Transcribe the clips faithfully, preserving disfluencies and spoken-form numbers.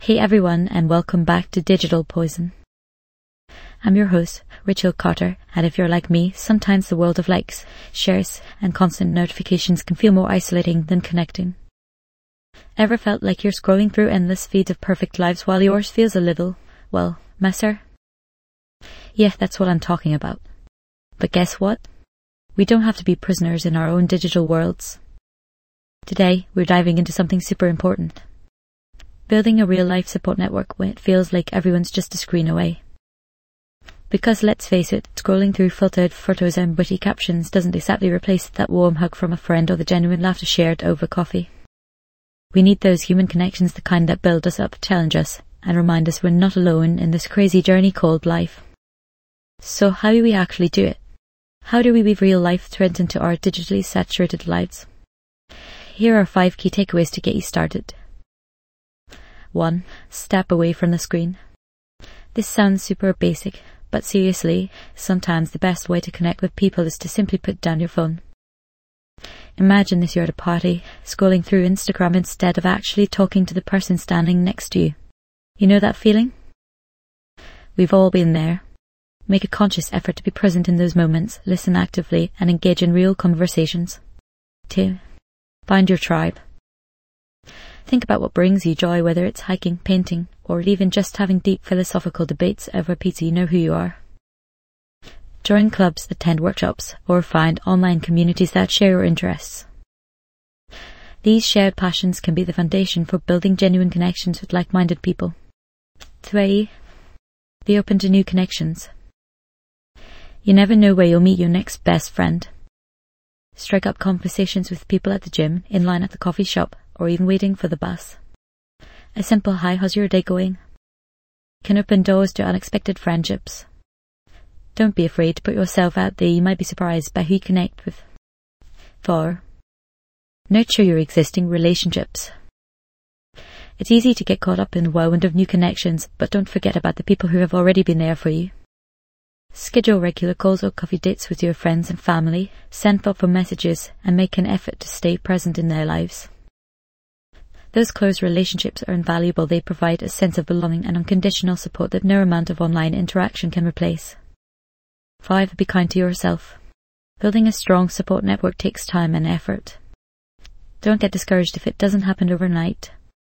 Hey everyone, and welcome back to Digital Poison. I'm your host, Rachel Carter, and if you're like me, sometimes the world of likes, shares, and constant notifications can feel more isolating than connecting. Ever felt like you're scrolling through endless feeds of perfect lives while yours feels a little, well, messer? Yeah, that's what I'm talking about. But guess what? We don't have to be prisoners in our own digital worlds. Today, we're diving into something super important. Building a real-life support network when it feels like everyone's just a screen away. Because let's face it, scrolling through filtered photos and witty captions doesn't exactly replace that warm hug from a friend or the genuine laughter shared over coffee. We need those human connections, the kind that build us up, challenge us, and remind us we're not alone in this crazy journey called life. So how do we actually do it? How do we weave real-life threads into our digitally saturated lives? Here are five key takeaways to get you started. one. Step away from the screen. This sounds super basic, but seriously, sometimes the best way to connect with people is to simply put down your phone. Imagine this: you're at a party, scrolling through Instagram instead of actually talking to the person standing next to you. You know that feeling? We've all been there. Make a conscious effort to be present in those moments, listen actively, and engage in real conversations. two. Find your tribe. Think about what brings you joy, whether it's hiking, painting, or even just having deep philosophical debates over pizza. You know who you are. Join clubs, attend workshops, or find online communities that share your interests. These shared passions can be the foundation for building genuine connections with like-minded people. three. Be open to new connections. You never know where you'll meet your next best friend. Strike up conversations with people at the gym, in line at the coffee shop, or even waiting for the bus. A simple "Hi, how's your day going?" can open doors to unexpected friendships. Don't be afraid to put yourself out there. You might be surprised by who you connect with. four. Nurture your existing relationships. It's easy to get caught up in the whirlwind of new connections, but don't forget about the people who have already been there for you. Schedule regular calls or coffee dates with your friends and family, send thoughtful messages, and make an effort to stay present in their lives. Those close relationships are invaluable. They provide a sense of belonging and unconditional support that no amount of online interaction can replace. five. Be kind to yourself. Building a strong support network takes time and effort. Don't get discouraged if it doesn't happen overnight.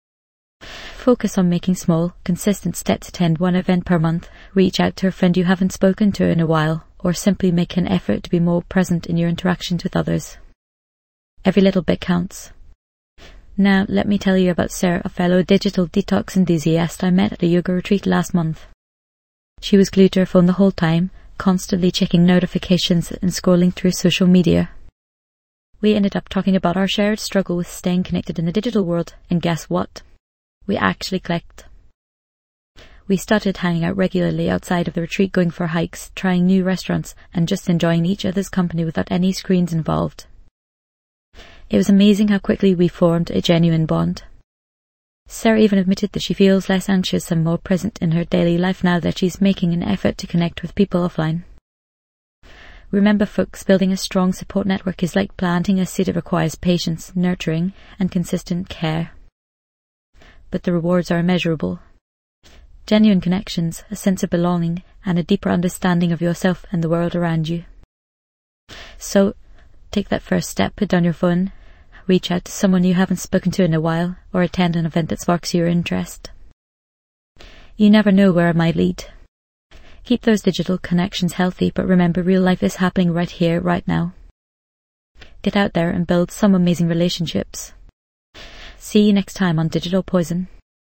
Focus on making small, consistent steps. Attend one event per month, reach out to a friend you haven't spoken to in a while, or simply make an effort to be more present in your interactions with others. Every little bit counts. Now, let me tell you about Sarah, a fellow digital detox enthusiast I met at a yoga retreat last month. She was glued to her phone the whole time, constantly checking notifications and scrolling through social media. We ended up talking about our shared struggle with staying connected in the digital world, and guess what? We actually clicked. We started hanging out regularly outside of the retreat, going for hikes, trying new restaurants, and just enjoying each other's company without any screens involved. It was amazing how quickly we formed a genuine bond. Sarah even admitted that she feels less anxious and more present in her daily life now that she's making an effort to connect with people offline. Remember folks, building a strong support network is like planting a seed. It requires patience, nurturing, and consistent care. But the rewards are immeasurable. Genuine connections, a sense of belonging, and a deeper understanding of yourself and the world around you. So, take that first step, put down your phone, reach out to someone you haven't spoken to in a while, or attend an event that sparks your interest. You never know where it might lead. Keep those digital connections healthy, but remember, real life is happening right here, right now. Get out there and build some amazing relationships. See you next time on Digital Poison.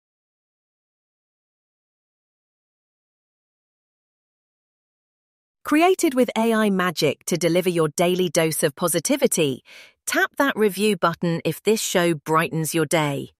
Created with A I magic to deliver your daily dose of positivity, tap that review button if this show brightens your day.